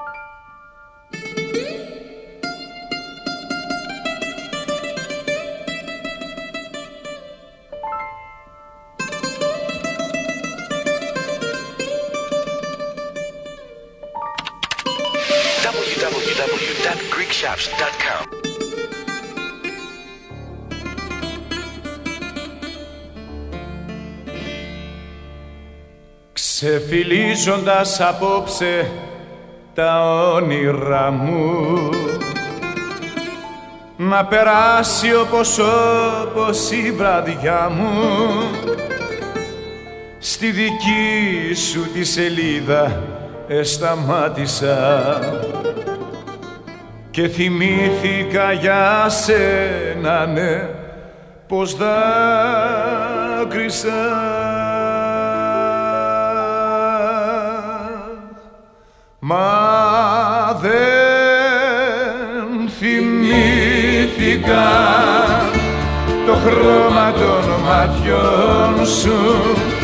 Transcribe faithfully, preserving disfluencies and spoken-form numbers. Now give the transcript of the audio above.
double-u double-u double-u τελεία greek shops τελεία com. Ξεφυλίζοντας απόψε τα όνειρά μου, να περάσει όπως όπως η βραδιά μου, στη δική σου τη σελίδα εσταμάτησα και θυμήθηκα για σένα, ναι, πως δάκρυσα. Μα δεν θυμήθηκα το χρώμα των ματιών σου